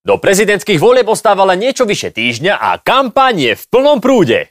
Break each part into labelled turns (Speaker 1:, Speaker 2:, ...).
Speaker 1: Do prezidentských volieb ostáva len niečo vyše týždňa a kampaň je v plnom prúde.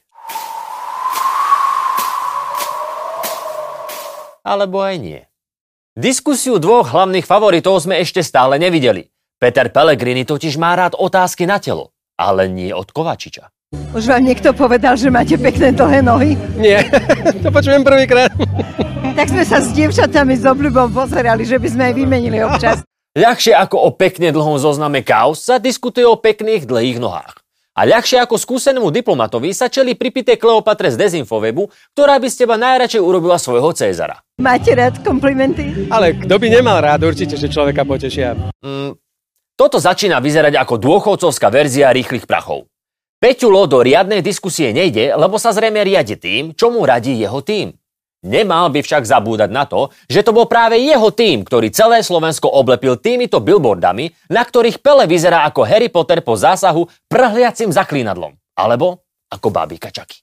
Speaker 1: Alebo aj nie. Diskusiu dvoch hlavných favoritov sme ešte stále nevideli. Peter Pellegrini totiž má rád otázky na telo, ale nie od Kovačiča.
Speaker 2: Už vám niekto povedal, že máte pekné dlhé nohy?
Speaker 3: Nie, to počujem prvýkrát.
Speaker 2: Tak sme sa s dievčatami s obľubom pozerali, že by sme aj vymenili občas.
Speaker 1: Ľahšie ako o pekne dlhom zozname kauz sa diskutuje o pekných dlhých nohách. A ľahšie ako skúsenému diplomatovi sa čeli pripité Kleopatre z Dezinfowebu, ktorá by z teba najradšej urobila svojho Cézara.
Speaker 2: Máte rád komplimenty?
Speaker 3: Ale kto by nemal rád, určite, že človeka potešia.
Speaker 1: Toto začína vyzerať ako dôchodcovská verzia rýchlych prachov. Peťulo do riadnej diskusie nejde, lebo sa zrejme riadi tým, čo mu radí jeho tím. Nemal by však zabúdať na to, že to bol práve jeho tím, ktorý celé Slovensko oblepil týmito billboardami, na ktorých Pele vyzerá ako Harry Potter po zásahu prhliacim zaklínadlom. Alebo ako bábika Chucky.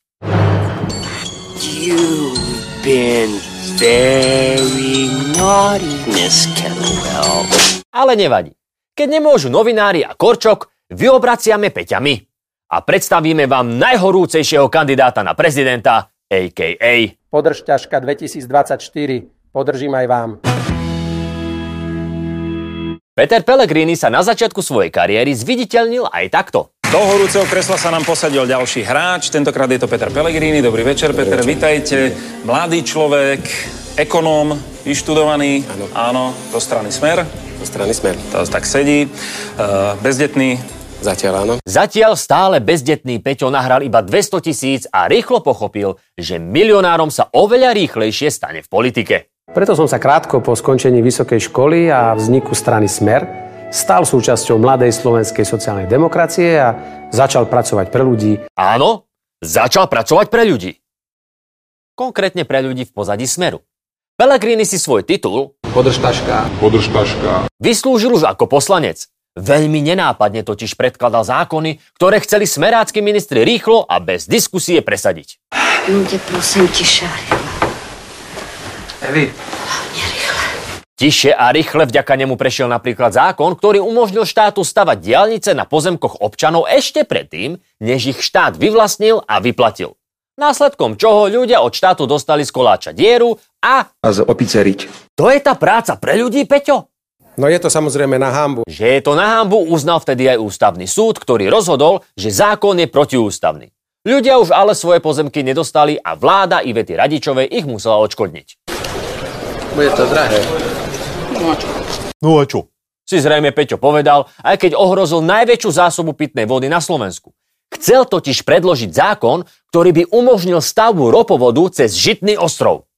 Speaker 4: You've been very naughty, Miss Kettlewell.
Speaker 1: Ale nevadí. Keď nemôžu novinári a Korčok, vyobraciame Peťami. A predstavíme vám najhorúcejšieho kandidáta na prezidenta, a.k.a.
Speaker 3: Podržťažka 2024. Podržím aj vám.
Speaker 1: Peter Pellegrini sa na začiatku svojej kariéry zviditeľnil aj takto.
Speaker 5: Do horúceho kresla sa nám posadil ďalší hráč, tentokrát je to Peter Pellegrini. Dobrý večer, Peter, vitajte. Mladý človek, ekonóm, vyštudovaný, áno, do strany Smer.
Speaker 6: Do strany Smer.
Speaker 5: To tak sedí, bezdetný.
Speaker 6: Zatiaľ áno.
Speaker 1: Zatiaľ stále bezdetný Peťo nahral iba 200 000 a rýchlo pochopil, že milionárom sa oveľa rýchlejšie stane v politike.
Speaker 3: Preto som sa krátko po skončení vysokej školy a vzniku strany Smer stal súčasťou mladej slovenskej sociálnej demokracie a začal pracovať pre ľudí.
Speaker 1: Áno, začal pracovať pre ľudí. Konkrétne pre ľudí v pozadí Smeru. Pellegrini si svoj titul
Speaker 6: Podržtaška
Speaker 1: vyslúžil už ako poslanec. Veľmi nenápadne totiž predkladal zákony, ktoré chceli smerácky ministri rýchlo a bez diskusie presadiť.
Speaker 4: Bude prosím tiše a rýchle.
Speaker 6: Evi.
Speaker 4: Hlavne rýchle.
Speaker 1: Tiše a rýchle vďaka nemu prešiel napríklad zákon, ktorý umožnil štátu stavať diaľnice na pozemkoch občanov ešte predtým, než ich štát vyvlastnil a vyplatil. Následkom čoho ľudia od štátu dostali z koláča dieru a
Speaker 6: z opice riť.
Speaker 1: To je tá práca pre ľudí, Peťo?
Speaker 3: No je to samozrejme na hanbu.
Speaker 1: Že je to na hanbu, uznal vtedy aj ústavný súd, ktorý rozhodol, že zákon je protiústavný. Ľudia už ale svoje pozemky nedostali a vláda Ivety Radičovej ich musela odškodniť.
Speaker 6: Bude to drahé.
Speaker 1: No a čo? Si zrejme Peťo povedal, aj keď ohrozil najväčšiu zásobu pitnej vody na Slovensku. Chcel totiž predložiť zákon, ktorý by umožnil stavbu ropovodu cez Žitný ostrov.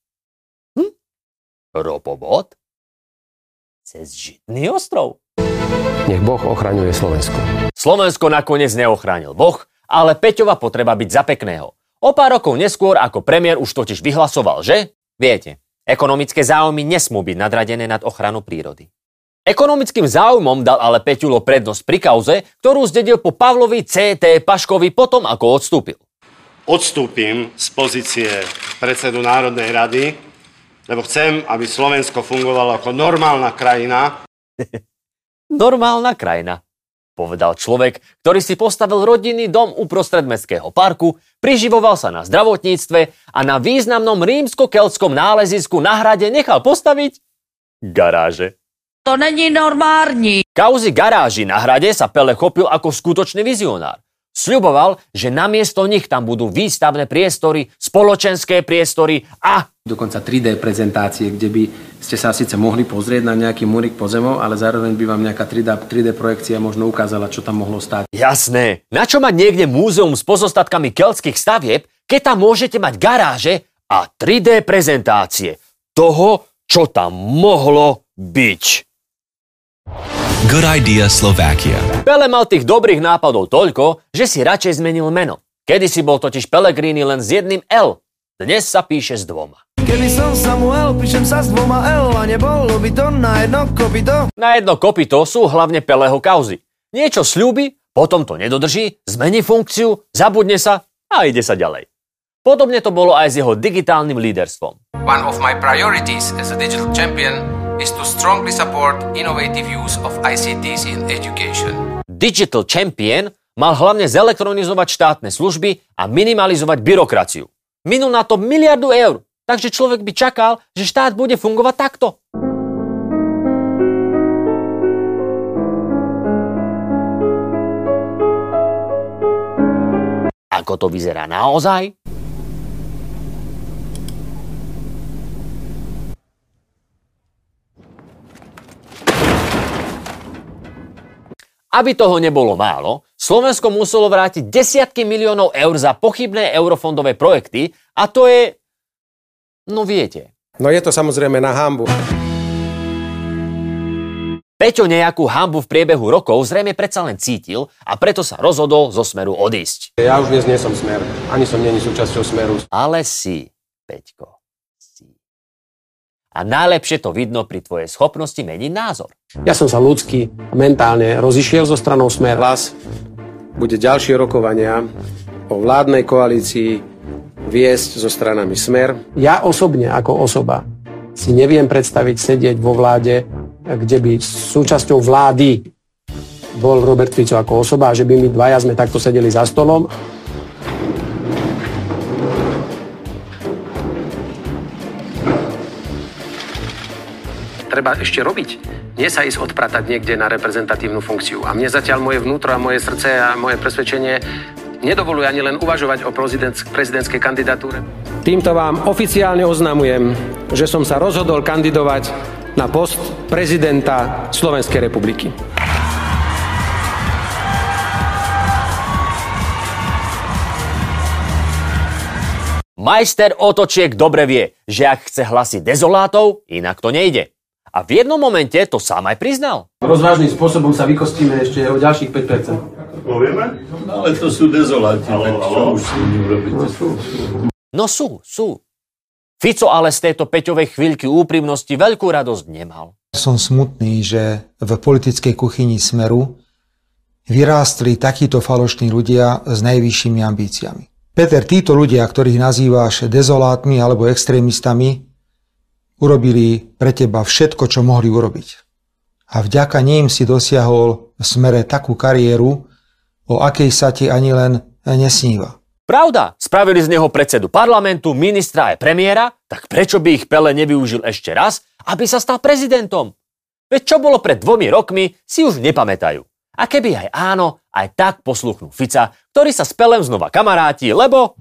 Speaker 1: Ropovod? Cez Žitný ostrov?
Speaker 3: Nech Boh ochraňuje Slovensko.
Speaker 1: Slovensko nakoniec neochránil Boh, ale Peťova potreba byť za pekného. O pár rokov neskôr ako premiér už totiž vyhlasoval, že? Viete, ekonomické záujmy nesmú byť nadradené nad ochranu prírody. Ekonomickým záujmom dal ale Peťulo prednosť pri kauze, ktorú zdedil po Pavlovi C.T. Paškovi potom, ako odstúpil.
Speaker 7: Odstúpim z pozície predsedu Národnej rady, lebo chcem, aby Slovensko fungovalo ako normálna krajina.
Speaker 1: Normálna krajina, povedal človek, ktorý si postavil rodinný dom uprostred mestského parku, priživoval sa na zdravotníctve a na významnom rímsko-keltskom nálezisku na hrade nechal postaviť garáže.
Speaker 8: To není normálny.
Speaker 1: Kauzy garáži na hrade sa Pele chopil ako skutočný vizionár. Sľuboval, že namiesto nich tam budú výstavné priestory, spoločenské priestory a
Speaker 3: Dokonca 3D prezentácie, kde by ste sa síce mohli pozrieť na nejaký múrik pozemov, ale zároveň by vám nejaká 3D projekcia možno ukázala, čo tam mohlo stáť.
Speaker 1: Jasné, na čo mať niekde múzeum s pozostatkami keltských stavieb, keď tam môžete mať garáže a 3D prezentácie toho, čo tam mohlo byť.
Speaker 9: Good idea Slovakia.
Speaker 1: Pele mal tých dobrých nápadov toľko, že si radšej zmenil meno. Kedysi bol totiž Pellegrini len s jedným L. Dnes sa píše s dvoma.
Speaker 10: Keby som Samuel, píšem sa s dvoma L a nebolo by to na jedno kopito.
Speaker 1: Na jedno kopito sú hlavne Peleho kauzy. Niečo sľúbi, potom to nedodrží, zmení funkciu, zabudne sa a ide sa ďalej. Podobne to bolo aj s jeho digitálnym líderstvom.
Speaker 11: One of my priorities as a digital champion is to strongly support innovative use of ICTs in education.
Speaker 1: Digital Champion mal hlavne zelektronizovať štátne služby a minimalizovať byrokraciu. Minul na to 1 miliardu eur, takže človek by čakal, že štát bude fungovať takto. Ako to vyzerá naozaj? Aby toho nebolo málo, Slovensko muselo vrátiť desiatky miliónov eur za pochybné eurofondové projekty a to je... no viete.
Speaker 3: No je to samozrejme na hanbu.
Speaker 1: Peťo nejakú hanbu v priebehu rokov zrejme predsa len cítil a preto sa rozhodol zo Smeru odísť.
Speaker 3: Ja už dnes nie som Smer, ani som není súčasťou Smeru.
Speaker 1: Ale si, Peťko, si. A najlepšie to vidno pri tvojej schopnosti meniť názor.
Speaker 3: Ja som sa ľudsky, mentálne rozišiel zo stranou Smer. Hlas bude ďalšie rokovania o vládnej koalícii viesť so stranami Smer. Ja osobne ako osoba si neviem predstaviť sedieť vo vláde, kde by súčasťou vlády bol Robert Fico ako osoba a že by my dvaja sme takto sedeli za stolom. Treba ešte robiť. Nie sa ísť odpratať niekde na reprezentatívnu funkciu. A mne zatiaľ moje vnútro a moje srdce a moje presvedčenie nedovoluje ani len uvažovať o prezidentskej kandidatúre. Týmto vám oficiálne oznamujem, že som sa rozhodol kandidovať na post prezidenta Slovenskej republiky.
Speaker 1: Majster otočiek dobre vie, že ak chce hlasiť dezolátov, inak to nejde. A v jednom momente to sám aj priznal.
Speaker 3: Rozvážnym spôsobom sa vykostíme ešte o ďalších 5%.
Speaker 12: Povieme? No, ale to sú dezoláti, tak čo už s nimi urobíte?
Speaker 1: No sú. Fico ale z tejto Peťovej chvíľky úprimnosti veľkú radosť nemal.
Speaker 13: Som smutný, že v politickej kuchyni Smeru vyrástli takíto falošní ľudia s najvyššími ambíciami. Peter, títo ľudia, ktorých nazývaš dezolátmi alebo extrémistami, urobili pre teba všetko, čo mohli urobiť. A vďaka ním si dosiahol v Smere takú kariéru, o akej sa ti ani len nesníva.
Speaker 1: Pravda, spravili z neho predsedu parlamentu, ministra aj premiéra, tak prečo by ich Pele nevyužil ešte raz, aby sa stal prezidentom? Veď čo bolo pred 2 rokmi, si už nepamätajú. A keby aj áno, aj tak posluchnú Fica, ktorý sa s Pelem znova kamaráti, lebo...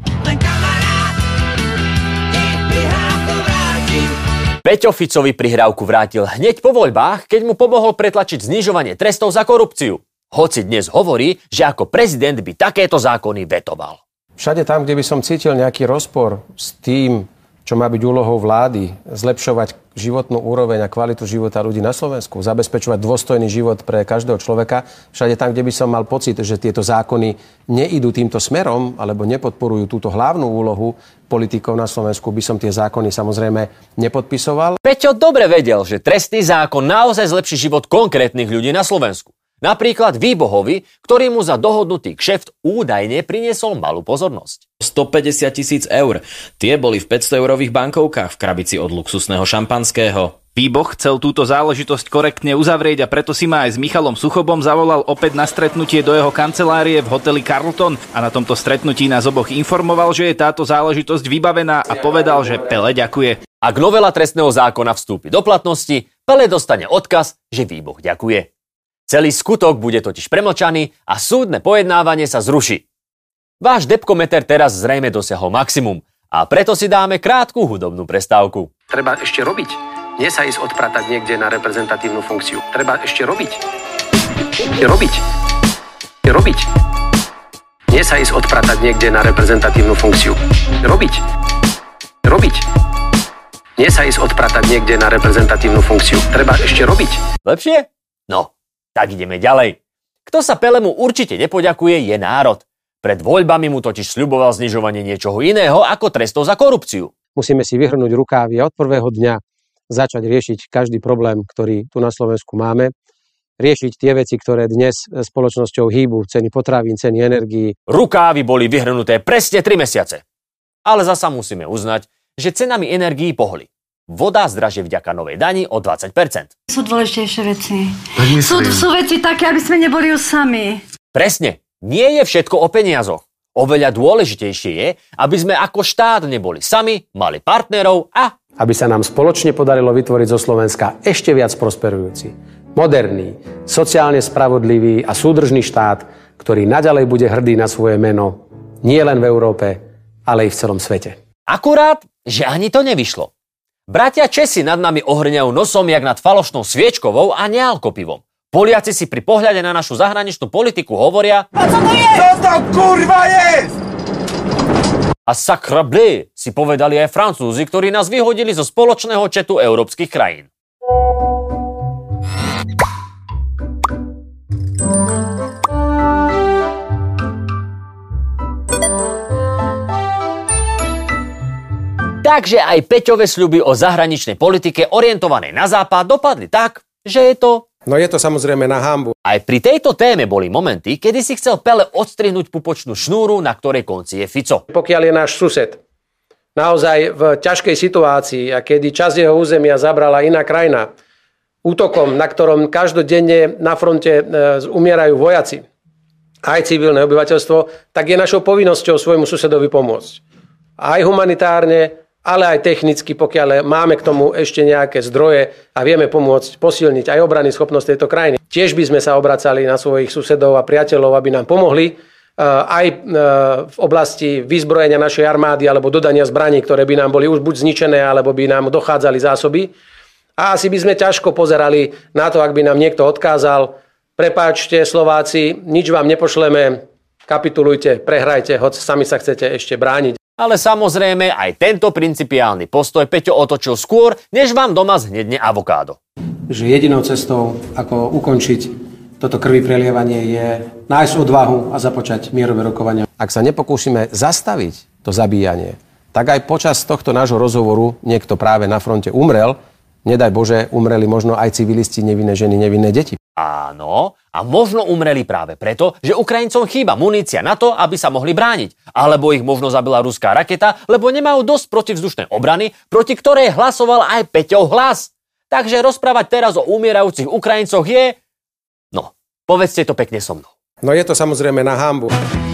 Speaker 1: Peťo Ficovi prihrávku vrátil hneď po voľbách, keď mu pomohol pretlačiť znižovanie trestov za korupciu. Hoci dnes hovorí, že ako prezident by takéto zákony vetoval.
Speaker 3: Všade tam, kde by som cítil nejaký rozpor s tým, čo má byť úlohou vlády, zlepšovať životnú úroveň a kvalitu života ľudí na Slovensku, zabezpečovať dôstojný život pre každého človeka, všade tam, kde by som mal pocit, že tieto zákony neidú týmto smerom alebo nepodporujú túto hlavnú úlohu politikov na Slovensku, by som tie zákony samozrejme nepodpisoval.
Speaker 1: Peťo dobre vedel, že trestný zákon naozaj zlepší život konkrétnych ľudí na Slovensku. Napríklad Výbohovi, ktorý mu za dohodnutý kšeft údajne priniesol malú pozornosť.
Speaker 14: 150 000 eur. Tie boli v 500-eurových bankovkách v krabici od luxusného šampanského. Výboh chcel túto záležitosť korektne uzavrieť a preto si ma aj s Michalom Suchobom zavolal opäť na stretnutie do jeho kancelárie v hoteli Carlton a na tomto stretnutí nás oboch informoval, že je táto záležitosť vybavená a povedal, že Pele ďakuje.
Speaker 1: Ak novela trestného zákona vstúpi do platnosti, Pele dostane odkaz, že Výboh ďakuje. Celý skutok bude totiž premlčaný a súdne pojednávanie sa zruší. Váš depkometer teraz zrejme dosiahol maximum a preto si dáme krátku hudobnú prestávku.
Speaker 3: Treba ešte robiť. Nie sa ísť odpratať niekde na reprezentatívnu funkciu. Treba ešte robiť. Robiť. Nie sa ísť odpratať niekde na reprezentatívnu funkciu. Robiť. Nie sa ísť odpratať niekde na reprezentatívnu funkciu. Treba ešte robiť.
Speaker 1: Lepšie? No. Tak ideme ďalej. Kto sa Pelemu určite nepoďakuje, je národ. Pred voľbami mu totiž sľuboval znižovanie niečoho iného ako trestov za korupciu.
Speaker 3: Musíme si vyhrnúť rukávy a od prvého dňa začať riešiť každý problém, ktorý tu na Slovensku máme. Riešiť tie veci, ktoré dnes spoločnosťou hýbu, ceny potravín, ceny energií.
Speaker 1: Rukávy boli vyhrnuté presne 3 mesiace. Ale zasa musíme uznať, že cenami energií pohli. Voda zdražie vďaka novej dani o 20%.
Speaker 15: Sú dôležitejšie veci. Sú veci také, aby sme neboli už sami.
Speaker 1: Presne. Nie je všetko o peniazoch. Oveľa dôležitejšie je, aby sme ako štát neboli sami, mali partnerov a
Speaker 3: aby sa nám spoločne podarilo vytvoriť zo Slovenska ešte viac prosperujúci, moderný, sociálne spravodlivý a súdržný štát, ktorý naďalej bude hrdý na svoje meno, nie len v Európe, ale i v celom svete.
Speaker 1: Akurát, že ani to nevyšlo. Bratia Česi nad nami ohrňajú nosom jak nad falošnou sviečkovou a nealkopivom. Poliaci si pri pohľade na našu zahraničnú politiku hovoria: a co to je? Co to kurva je? A sacre bleu si povedali aj Francúzi, ktorí nás vyhodili zo spoločného četu európskych krajín. Takže aj Peťove sľuby o zahraničnej politike orientovanej na západ dopadli tak, že je to...
Speaker 3: No je to samozrejme na hanbu.
Speaker 1: Aj pri tejto téme boli momenty, kedy si chcel Pele odstrihnúť pupočnú šnúru, na ktorej konci je Fico.
Speaker 3: Pokiaľ je náš sused naozaj v ťažkej situácii a kedy časť jeho územia zabrala iná krajina útokom, na ktorom každodenne na fronte umierajú vojaci, aj civilné obyvateľstvo, tak je našou povinnosťou svojmu susedovi pomôcť. Aj humanitárne, ale aj technicky, pokiaľ máme k tomu ešte nejaké zdroje a vieme pomôcť posilniť aj obrannú schopnosť tejto krajiny. Tiež by sme sa obracali na svojich susedov a priateľov, aby nám pomohli aj v oblasti vyzbrojenia našej armády alebo dodania zbraní, ktoré by nám boli už buď zničené, alebo by nám dochádzali zásoby. A asi by sme ťažko pozerali na to, ak by nám niekto odkázal: prepáčte Slováci, nič vám nepošleme, kapitulujte, prehrajte, hoď sami sa chcete ešte brániť.
Speaker 1: Ale samozrejme, aj tento principiálny postoj Peťo otočil skôr, než vám doma zhnedne avokádo.
Speaker 3: Že jedinou cestou, ako ukončiť toto krvi prelievanie, je nájsť odvahu a započať mierové rokovania. Ak sa nepokúsime zastaviť to zabíjanie, tak aj počas tohto nášho rozhovoru niekto práve na fronte umrel. Nedaj Bože, umreli možno aj civilisti, nevinné ženy, nevinné deti.
Speaker 1: Áno, a možno umreli práve preto, že Ukrajincom chýba munícia na to, aby sa mohli brániť. Alebo ich možno zabila ruská raketa, lebo nemajú dosť protivzdušnej obrany, proti ktorej hlasoval aj Peťov hlas. Takže rozprávať teraz o umierajúcich Ukrajincoch je... No, povedzte to pekne so mnou.
Speaker 3: No je to samozrejme na hanbu.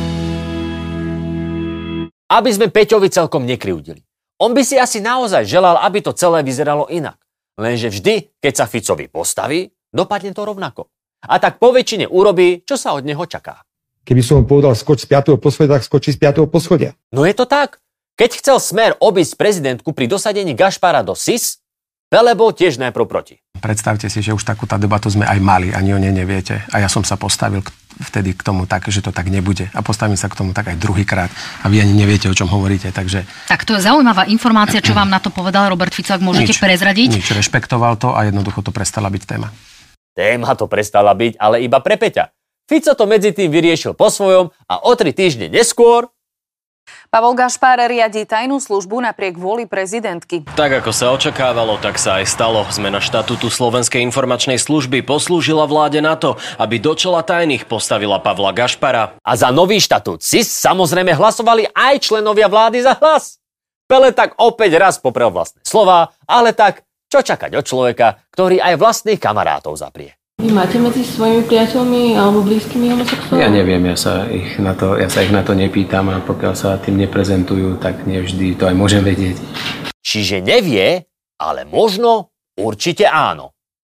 Speaker 1: Aby sme Peťovi celkom nekryudili. On by si asi naozaj želal, aby to celé vyzeralo inak. Lenže vždy, keď sa Ficovi postaví, dopadne to rovnako. A tak po väčšine urobí, čo sa od neho čaká.
Speaker 16: Keby som mu povedal skoč z 5. poschodia, tak skočí z 5. poschodia.
Speaker 1: No je to tak. Keď chcel Smer obísť prezidentku pri dosadení Gašpara do SIS, Pele bol tiež najprv proti.
Speaker 3: Predstavte si, že už takúto debatu sme aj mali, ani o nej neviete. A ja som sa postavil vtedy k tomu tak, že to tak nebude. A postavím sa k tomu tak aj druhýkrát. A vy ani neviete, o čom hovoríte, takže...
Speaker 17: Tak to je zaujímavá informácia, čo vám na to povedal Robert Fico, ak môžete prezradiť.
Speaker 3: Nič, rešpektoval to a jednoducho to prestala byť téma.
Speaker 1: Téma to prestala byť, ale iba pre Peťa. Fico to medzi tým vyriešil po svojom a o 3 týždne neskôr...
Speaker 18: Pavol Gašpar riadi tajnú službu napriek vôli prezidentky.
Speaker 14: Tak ako sa očakávalo, tak sa aj stalo. Zmena štatútu Slovenskej informačnej služby poslúžila vláde na to, aby do čela tajných postavila Pavla Gašpara.
Speaker 1: A za nový štatút SIS samozrejme hlasovali aj členovia vlády za Hlas. Pele tak opäť raz poprel vlastné slová, ale tak čo čakať od človeka, ktorý aj vlastných kamarátov zaprie.
Speaker 19: Vy máte medzi svojimi priateľmi alebo blízkymi homosexuálmi?
Speaker 3: Ja neviem, ja sa ich na to nepýtam a pokiaľ sa tým neprezentujú, tak nevždy to aj môžem vedieť.
Speaker 1: Čiže nevie, ale možno, určite áno.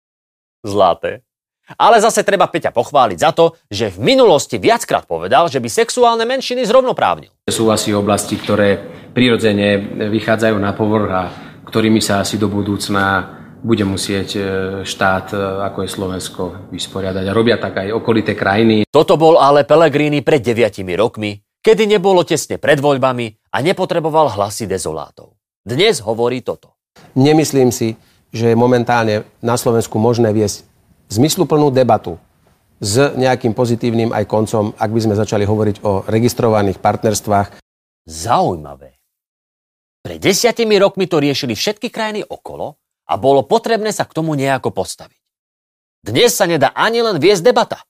Speaker 1: Zlaté. Ale zase treba Peťa pochváliť za to, že v minulosti viackrát povedal, že by sexuálne menšiny zrovnoprávnil.
Speaker 3: Sú asi oblasti, ktoré prirodzene vychádzajú na povrch a ktorými sa asi do budúcna bude musieť štát, ako je Slovensko, vysporiadať. A robia tak aj okolité krajiny.
Speaker 1: Toto bol ale Pellegrini pred 9 rokmi, kedy nebolo tesne pred voľbami a nepotreboval hlasy dezolátov. Dnes hovorí toto.
Speaker 3: Nemyslím si, že je momentálne na Slovensku možné viesť zmysluplnú debatu s nejakým pozitívnym aj koncom, ak by sme začali hovoriť o registrovaných partnerstvách.
Speaker 1: Zaujímavé. Pred 10 rokmi to riešili všetky krajiny okolo a bolo potrebné sa k tomu nejako postaviť. Dnes sa nedá ani len viesť debata.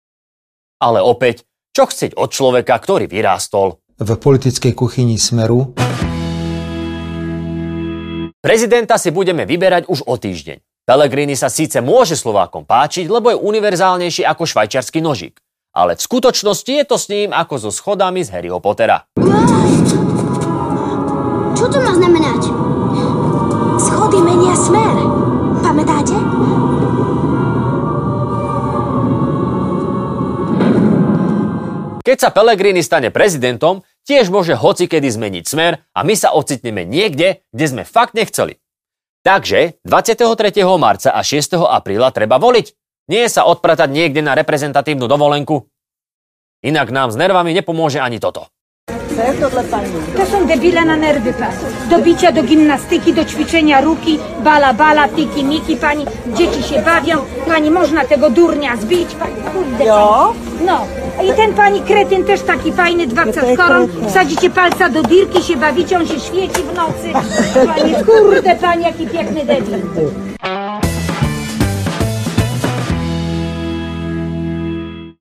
Speaker 1: Ale opäť, čo chcieť od človeka, ktorý vyrástol
Speaker 13: v politickej kuchyni Smeru
Speaker 1: Prezidenta si budeme vyberať už o týždeň. Pellegrini sa síce môže Slovákom páčiť, lebo je univerzálnejší ako švajčiarsky nožík. Ale v skutočnosti je to s ním ako so schodami z Harryho Pottera.
Speaker 20: Čo to má znamenať? Schody menia smer. Pamätáte?
Speaker 1: Keď sa Pellegrini stane prezidentom, tiež môže hocikedy zmeniť smer a my sa ocitneme niekde, kde sme fakt nechceli. Takže 23. marca a 6. apríla treba voliť. Nie sa odpratať niekde na reprezentatívnu dovolenku. Inak nám s nervami nepomôže ani toto.
Speaker 21: Co je tohle, pani? To są debile na nerwy, pani. Do bicia, do gimnastyki, do ćwiczenia ruki, bala, tiki, miki, pani. Dzieci się bawią, pani, można tego durnia zbić, pani. Kurde, jo? Pani. No. I ten pani kretyn też taki fajny, dwawca z korą. Wsadzicie palca do dirki, się bawicie, on się świeci w nocy. Pani, kurde, pani, jaki piękny debil.